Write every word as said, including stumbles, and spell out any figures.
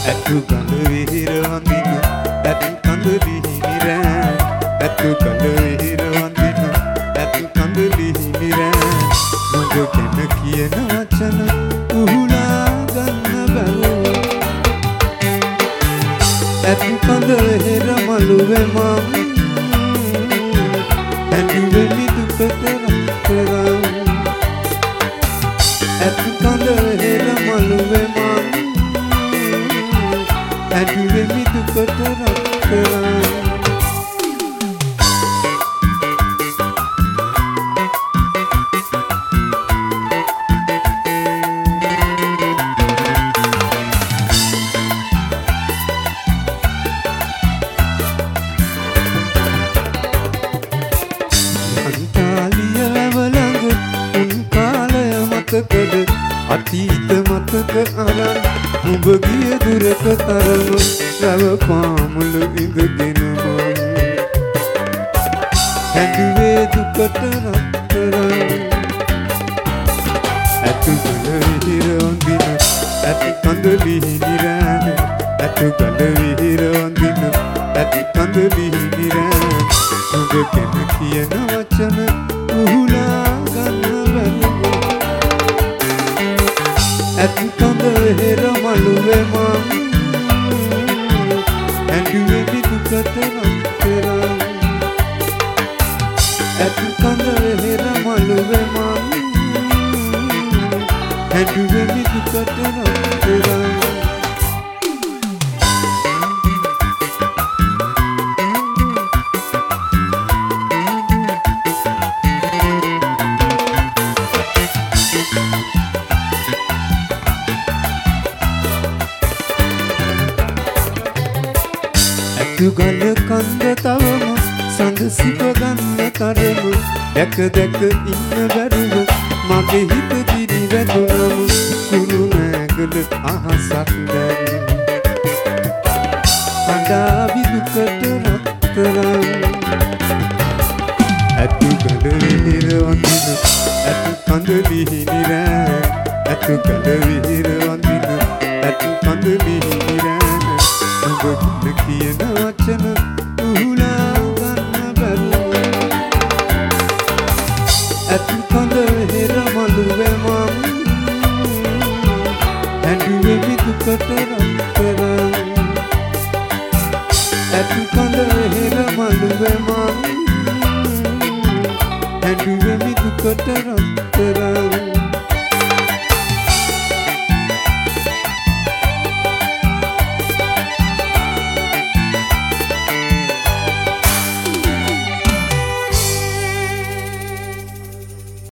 ඇතු කඳ විහිර වඳින ඇතු කඳ ලිහිනිරෑ ඇතු කඳ විහිර වඳින ඇතු කඳ ලිහිනිරෑ මඟ ගැන කියන වචන උහුලා ගන්න බැරුව ඇතු කඳ විහිර මළුවේ මම ඇඬුවේ මිදුකට රත්තරන් ඇතු කඳ විහිර මළුවේ මම ඇඬුවේ මිදුකට රත්තරන් අතීත මතක අරන් උඹ ගිය දුරක තරම රව පාමුළු ඉඳගෙන මම හැඬුවේ දුකට රත්තරන් ඇතු කඳ විහිර වඳින ඇතු කඳ ලිහිනිරෑ ඇතු කඳ විහිර වඳින ඇතු කඳ ලිහිනිරෑ උඹ ගැන කියන වචන උහුලා ගන්න බැරුව ඇතු කඳ විහිර මළුවේ මම ඇඬුවේ මිදුකට රත්තරන් ඇතු කඳ විහිර මළුවේ මම ඇඬුවේ මිදුකට රත්තරන් ගල කන්ද තවම සඳ සිප ගන්න තරම දැක දැක ඉන්න බැරුව මගේ හිත දිරි වැදුනම කුණු නැගල අහසක් දැන් කඳා විදුකට රත්තරන් ඇතු කඳ විහිර වඳින ඇතු කඳ ලිහිනිරෑ ඇතු කඳ විහිර වඳින ඇතු කඳ ලිහිනිරෑ උඹ කියන වචන උහුලා ගන්න බැරුව ඇතු කඳ විහිර මළුවේ මම ඇඬුවේ මිදුකට රත්තරන් ඇතු කඳ විහිර මළුවේ මම ඇඬුවේ මිදුකට රත්තරන්